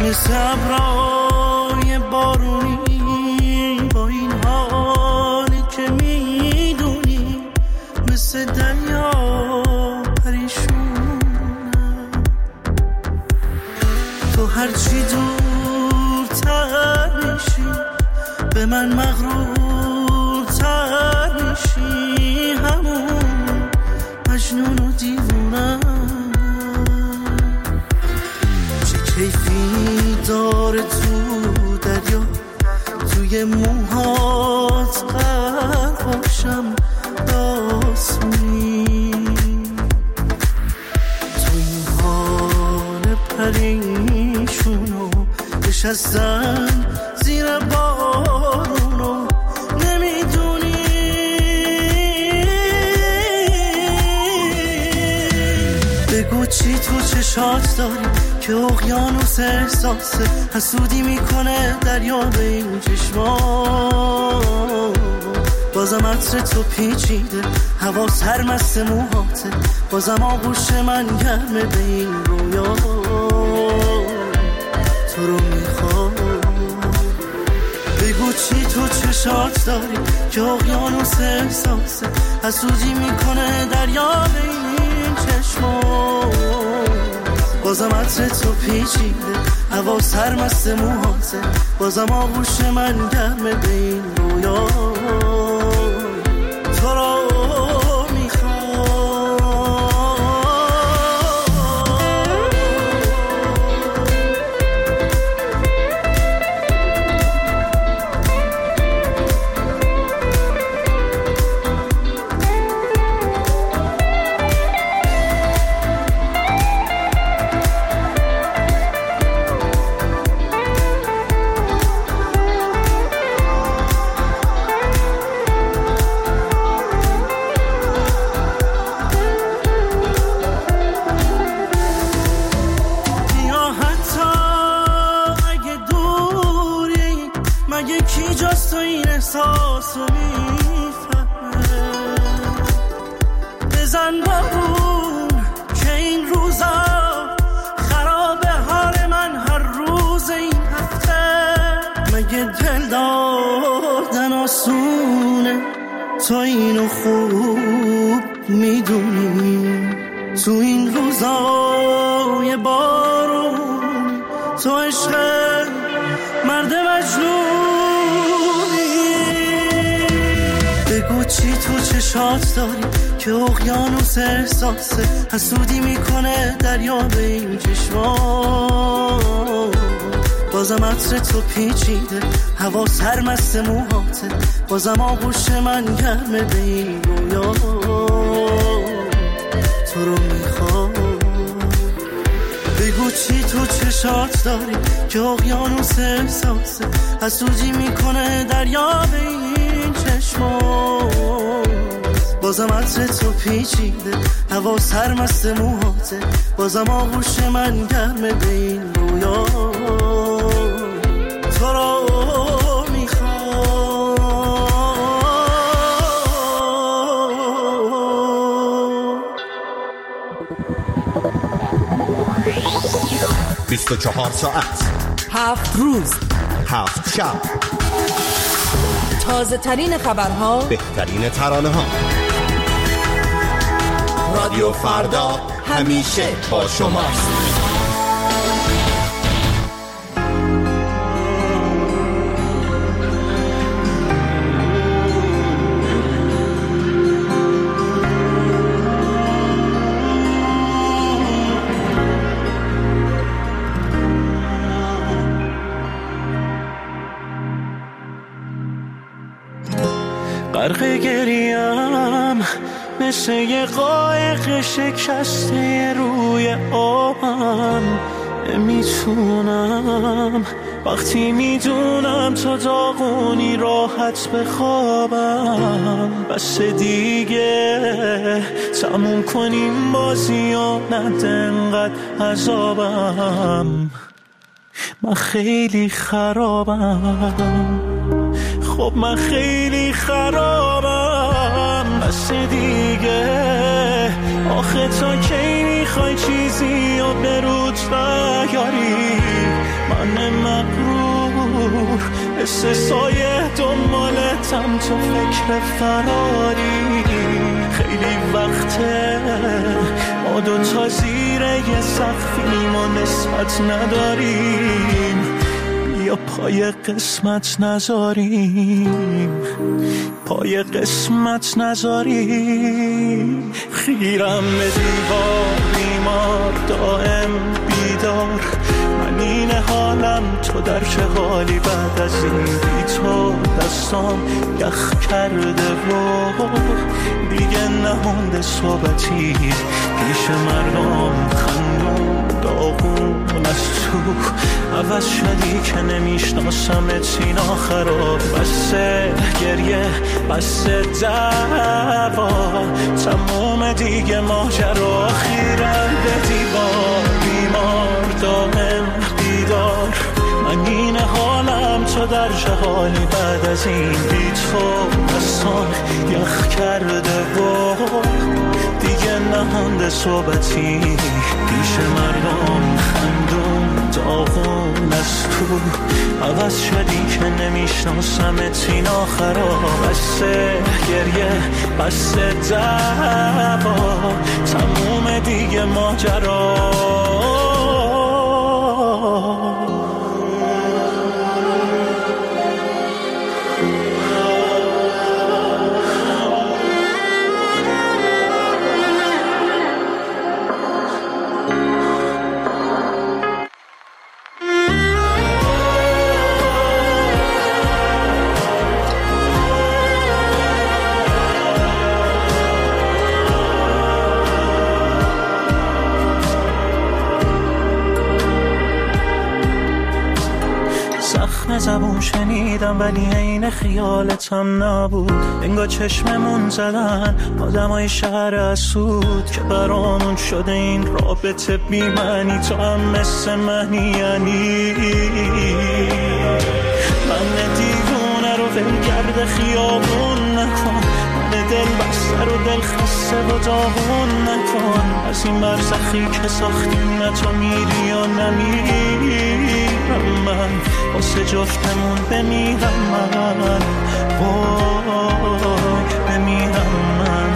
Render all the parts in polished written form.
مثل ابرای بارونی با این حالی که میدونی مثل دریا پریشونم. تو هرچی دورتر میشی به من مغرورتر میشی، همون مجنون و دیوونم. چه کیفی داره تو دریا توی موهات غرق باشم داسونی، تو این حال پریشونو نشستن زیر بارونو نمیدونی. بگو چی تو چشات داری که اقیانوس احساسه حسودی میکنه دریا به این چشمان. بازم عطر تو پیچیده هوا سرمست موهاته، بازم آغوش من گرمه به این رویا. تو رو میخوام. بگو چی تو چشات داری که اقیانوس احساسه حسودی میکنه دریا به این چشمان. بازم عطر تو پیچیده هوا سرمست موهاته، بازم آغوش من گرمه به این رویا. تو رو کی جز تو این احساسو میفهمه. بزن بارون که این روزا خرابه حال من هر روز این هفته. مگه دل دادن آسونه تو اینو خوب میدونی. تو این روزای بارون تو عشق مرد مجنون. بگو چی تو چشات داری که اقیانوس احساسه حسودی میکنه دریا به این چشمان. بازم عطر تو پیچیده هوا سرمست موهاته، بازم آغوش من گرمه به این رویا. تو رو میخوام. بگو چی تو چشات داری که اقیانوس احساسه حسودی میکنه دریا به این چشمان. بازم عطر تو پیچیده هوا سرمست موهاته، بازم آغوش من گرمه به این رویا. تو رو میخوام. 24 ساعت 7 روز 7 شب، تازه ترین خبرها، بهترین ترانه ها. رادیو فردا همیشه با شماست. غرق گریم مثل یه قایق شکسته روی آبم. نمیتونم وقتی میدونم تو داغونی راحت بخوابم. بس دیگه تموم کنیم بازی و نده انقدر عذابم. من خیلی خرابم، خب من خیلی خرابم. بس دیگه آخه تا کی میخوای چیزی و به روت بیاری؟ من مثل سایه دنبالتم تو فکر فراری. خیلی وقته ما دوتا زیر یه سقفیم و نسبت نداریم، یا پای قسمت نذاریم، پای قسمت نذاریم. خیرم به دیوار بیمار دائم بیدار، من این حالم تو در چه حالی بعد از این بی تو دستام یخ کرده و دیگه نمونده صحبتی پیش مردم خندون داغون از تو. عوض شدی که نمیشناسمت این آخرا، بسه گریه بسه دعوا تموم دیگه ماجرا. خیرم به دیوار بیمار دائم بیدار، من این حالم تو در چه حالی بعد از این بی تو دستان یخ کرده و دیگه نمونده صحبتی پیش مردم خندون داغون از تو. عوض شدی که نمیشناسمت این آخرا، بسه گریه بسه دعوا تموم دیگه ماجرا. زبون شنیدم ولی عین خیالتم نبود، انگار چشممون زدن آدمای شهر اسود که برامون شده این رابطه بی معنی. تو هم مثل منی یعنی من دیوونه رو ولگرد خیابون نکن، من دل بسته رو دل خسته و داغون نکن. از این برزخی که ساختیم نه تو میری یا نمیرم، من واسه جفتمون بمیرم، من وای بمیرم. من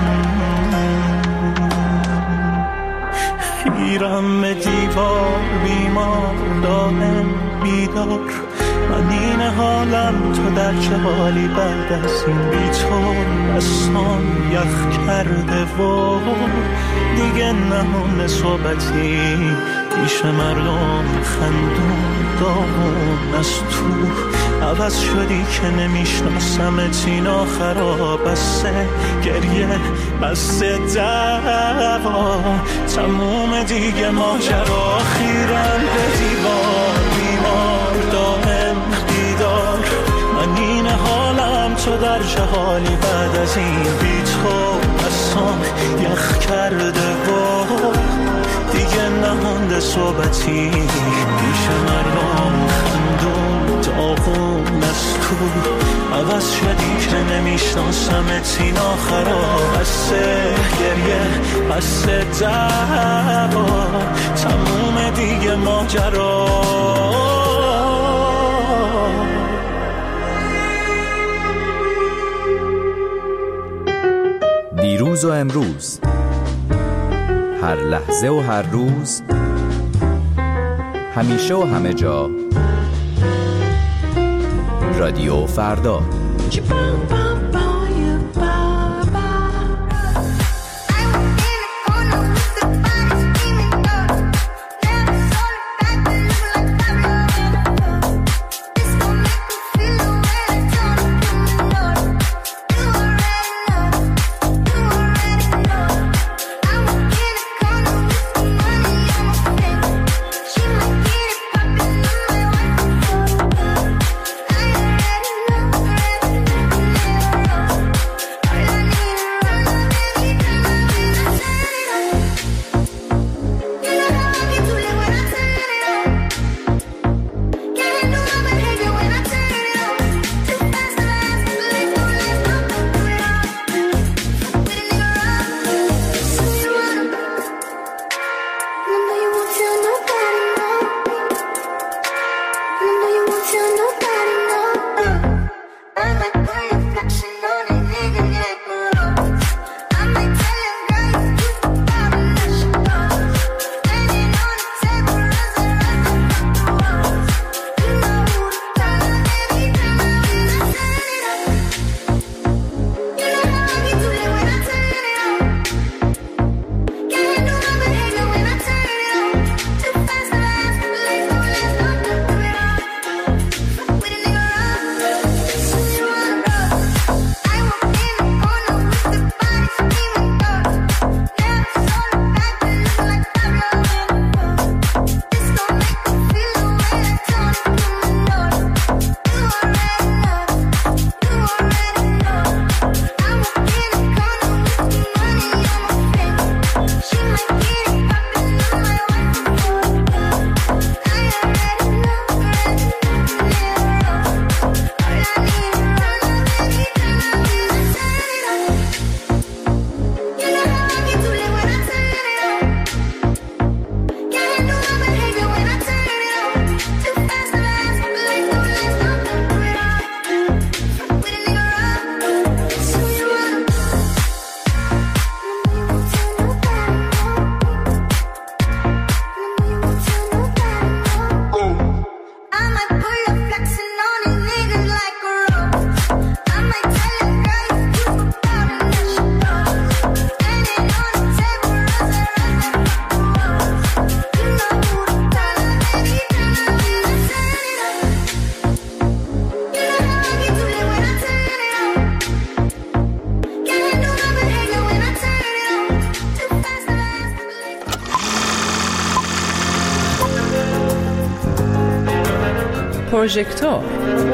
خیرم به دیوار بیمار دائم بیدار، من این حالم تو در چه حالی بعد از این بی تو دستان یخ کرده و دیگه نمونه صحبتی پیش مردم خندون داغون از تو. عوض شدی که نمیشناسمت این آخرا، بسه گریه بسه دعوا تموم دیگه ماجرا. خیرم به دیوار بیمار دائم بیدار، من این حالم تو در چه حالی بعد از این بی تو دستان یخ کرده و دیگه نمونده صحبتی پیش مردم خندون داغون از تو. عوض شدی که نمیشناسمت این آخرا، بسه گریه بسه دعوا تموم دیگه ماجرا. دیروز و امروز، هر لحظه و هر روز، همیشه و همه جا، رادیو فردا. پروژکتور.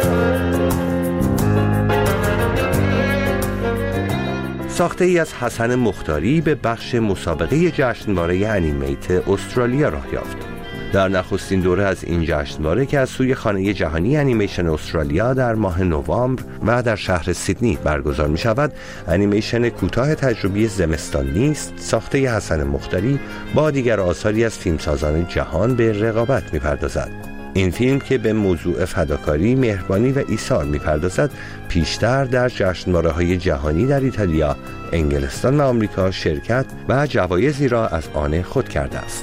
ساخته ای از حسن مختاری به بخش مسابقه جشنواره انیمیت استرالیا راه یافت. در نخستین دوره از این جشنواره که از سوی خانه جهانی انیمیشن استرالیا در ماه نوامبر و در شهر سیدنی برگزار می شود، انیمیشن کوتاه تجربی زمستان نیست ساخته حسن مختاری با دیگر آثاری از فیلمسازان جهان به رقابت می پردازد. این فیلم که به موضوع فداکاری، مهربانی و ایثار می‌پردازد، پیشتر در جشنواره‌های جهانی در ایتالیا، انگلستان و آمریکا شرکت و جوایزی را از آن خود کرده است.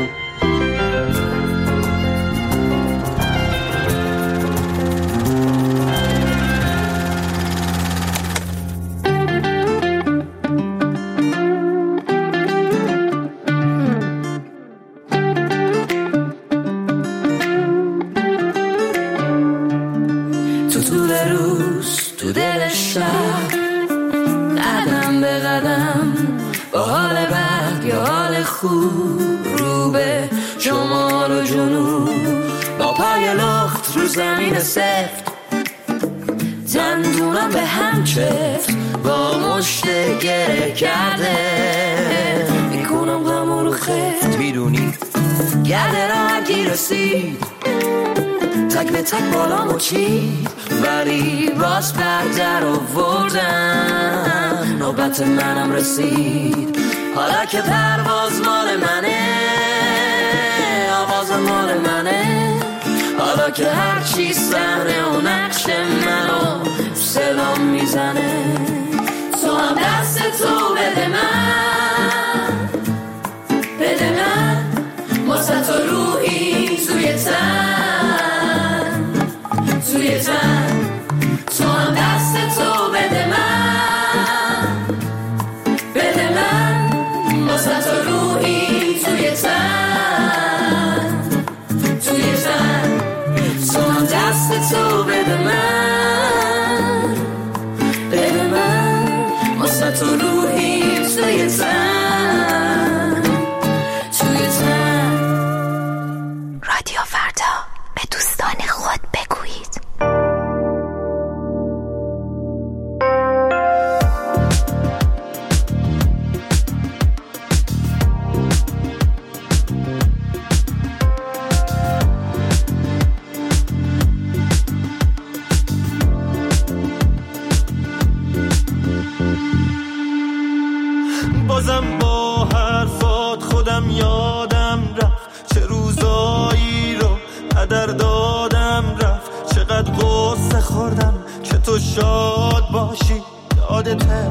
تو دل شهر قدم به قدم با حال بد یا حال خوب رو به شمال و جنوب با پای لخت رو زمین سفت دندونم به هم چفت با مشت گره کرده میکنم غم رو خفت میدونی گرده را گی رسید تک به تک بالامو چید ولی باز پردر آوردن نوبت منم رسید حالا که پرواز مال منه آواز مال منه حالا که هرچی صحنه و نقش منو سلام میزنه تو هم دست تو بده من واسه تو روحی توی تن تو هم دست تو بده من واسه تو روحی توی تن تو هم دست تو بده من واسه تو روحی توی تن رادیو فردا به دوستان خود بگویید. بازم با حرفات خودم یادم رفت چه روزایی رو هدر دادم رفت چقدر غصه خوردم که تو شاد باشی یادته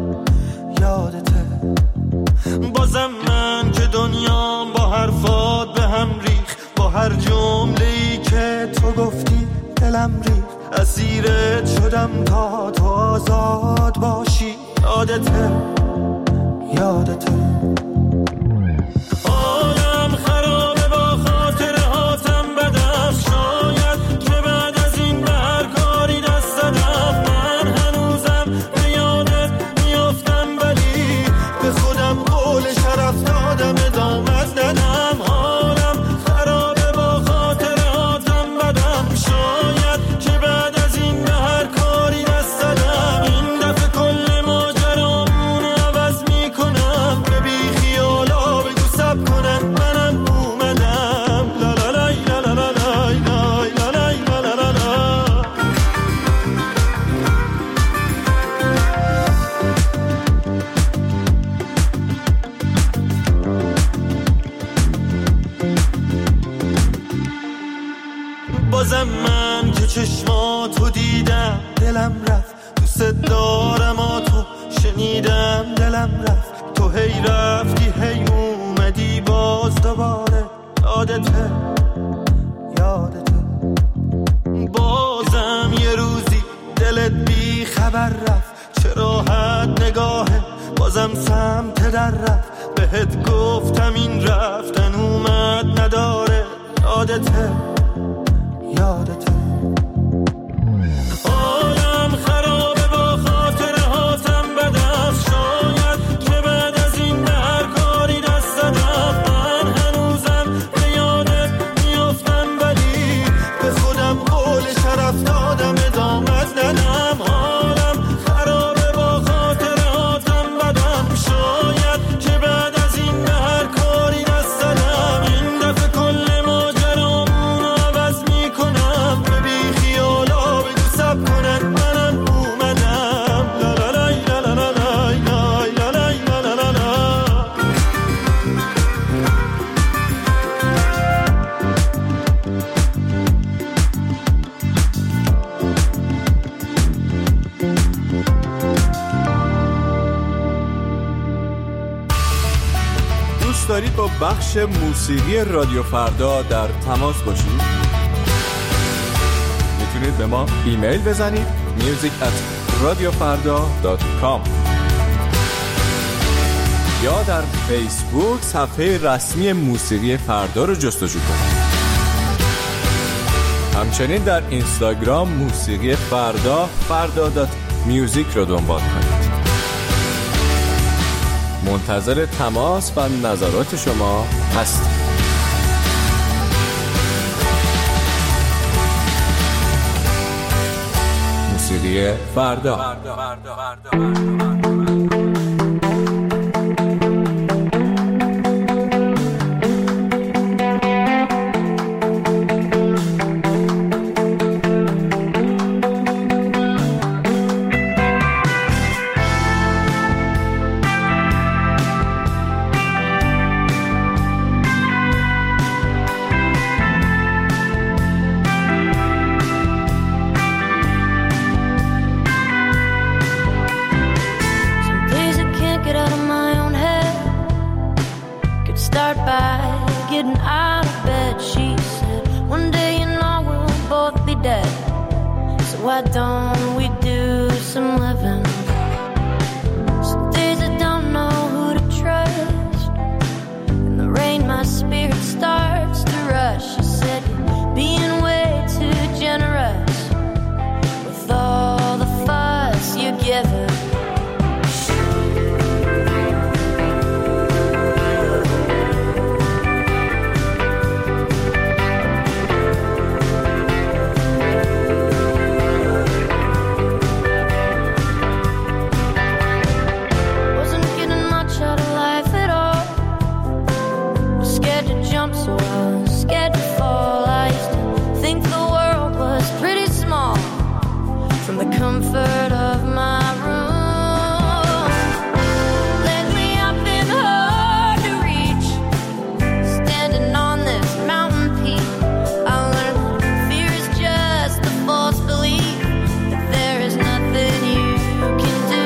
بازم من که دنیام با حرفات به هم ریخ با هر جمله‌ای که تو گفتی دلم ریخ اسیرت شدم تا تو آزاد باشی یادته عالم خرابه با خاطره هاتم بدم شاید که بعد از این به هر کاری دست دادم من هنوزم به یادت میافتم ولی به خودم قول شرف دادم ادامت ندم عالم خرابه با خاطره هاتم بدم شاید که بعد از این به هر کاری دست دادم این دفعه کل ماجرامون عوض میکنم به بی خیالا بگو سب کنم منم اومدم لا لا لای لا لا لا لای لای لا لای لا لا لا لا بازم من که چشماتو دیدم دلم رفت دوست دارم تو شنیدم دلم رفت تو هی رفتی هی اومدی باز دوباره یادته بازم یه روزی دلت بی خبر رفت چه راحت نگاهه بازم سمت در رفت بهت گفتم این رفتن اومد نداره یادته عالم خرابه با خاطره هاتم بدم شاید که بعد از این به هر کاری دست دادم من هنوزم به یادت میافتم ولی به خودم بخش موسیقی رادیو فردا در تماس باشید، میتونید به ما ایمیل بزنید music@radiofarda.com یا در فیسبوک صفحه رسمی موسیقی فردا رو جستجو کنید. همچنین در اینستاگرام موسیقی فردا.music رو دنبال کنید. منتظر تماس و نظرات شما هستیم. موسیقی فردا. Why don't we do some living? Some days I don't know who to trust. In the rain my spirit starts to rush. She said you're being way too generous with all the fuss you're giving. Comfort of my room. Lately I've been hard to reach. Standing on this mountain peak, I learned that fear is just a false belief that there is nothing you can do.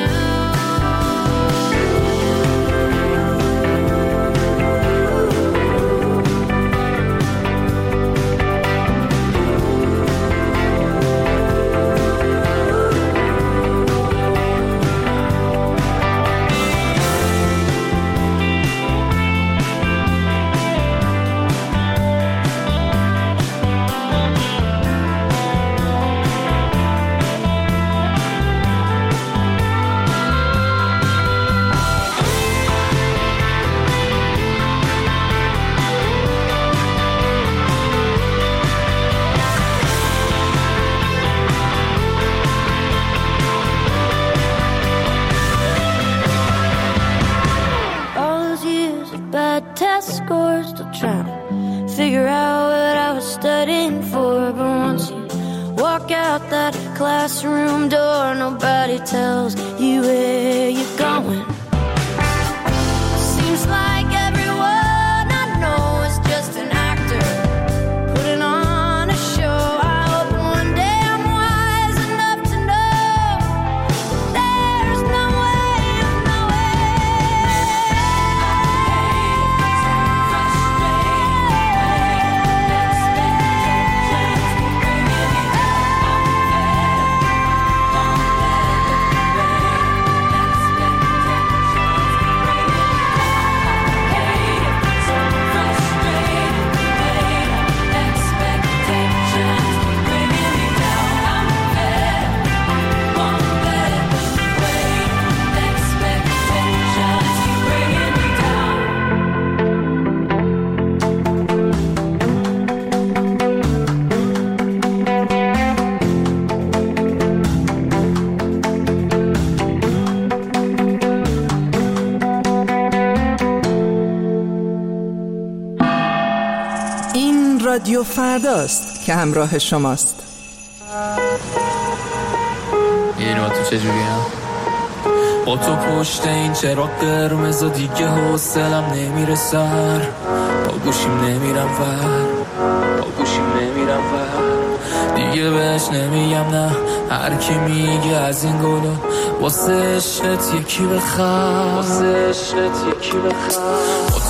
Test scores, still trying to figure out what I was studying for. But once you walk out that classroom door, nobody tells you where you're going. Seems like everyone I know is just an actor putting on a show. I hope one day I'm wise enough to know there's no way, no way. رادیو فرداست که همراه شماست. اینو تو چجوریم؟ با تو پشت این چراغ قرمز و دیگه حوصلم نمیره سر، با گوشیم نمیرم دیگه بهش نمیگم نه، هر کی میگه از این گلو واسه عشقت یکی بخر، با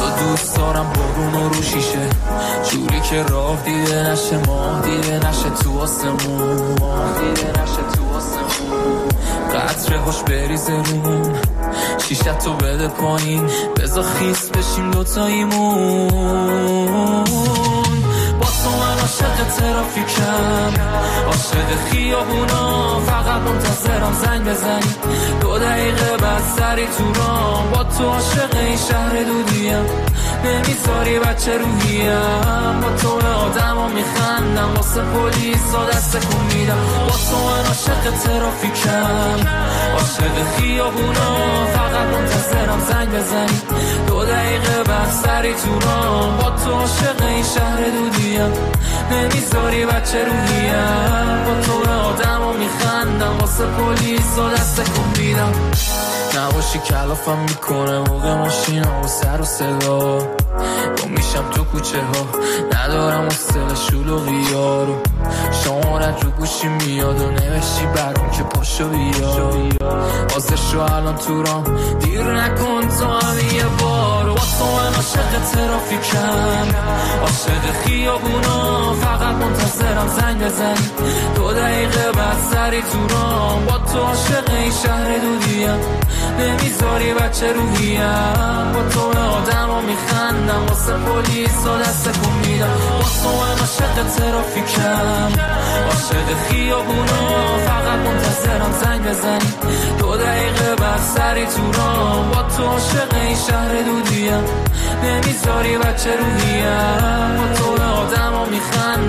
تو دوست دارم بارون و رو شیشه، جوری که راه دیده نشه، ماه دیده نشه تو آسمون، ماه دیده نشه تو آسمون. قطره هاش بریزه روم، شیشتو بده پایین، بذار خیس بشیم دوتاییمون. با تو من عاشق ترافیکم، عاشق خیابونا، فقط منتظرم زنگ بزنی 2 دقیقه بعد سری تو رام. با تو عاشق این شهر دودیم، نمیذاری بچه روحیم. با تو به آدم ها میخندم، واسه پلیس ها دست کن میدم. با تو من عاشق ترافیکم، عاشق خیابونا، فقط منتظرم زنگ بزنی 2 دقیقه بعد سری تو رام. با تو عاشق این شهر دودیم، نمیذاری بچه روحیم. با تو به آدم ها میخندم، واسه پلیس ها دست کن میدم. نباشی کلافم میکنه موقع ماشین ها و سر و صدا. با میشم تو کوچه ها، ندارم حوصله شلوغی ها رو. شمارت رو گوشی میاد و نوشتی برام که پاشو بیا. حاضر شو الان تو رام، دیر نکن تو همین یه بار. با تو من عاشق ترافیکم، عاشق خیابونا، فقط منتظرم زنگ بزنی 2 دقیقه بعد سری تو رام. با تو عاشق این شهر دودیم، نمیذاری بچه روحیم. با تو به آدم ها میخندم، واسه پلیس ها دست کن میدم. با تو من عاشق ترافیکم، عاشق خیابونا، فقط منتظرم زنگ بزنی 2 دقیقه بعد سری تو رام. با تو عاشق این شهر دودیم، نمیذاری بچه روحیم. با تو به آدم ها میخندم،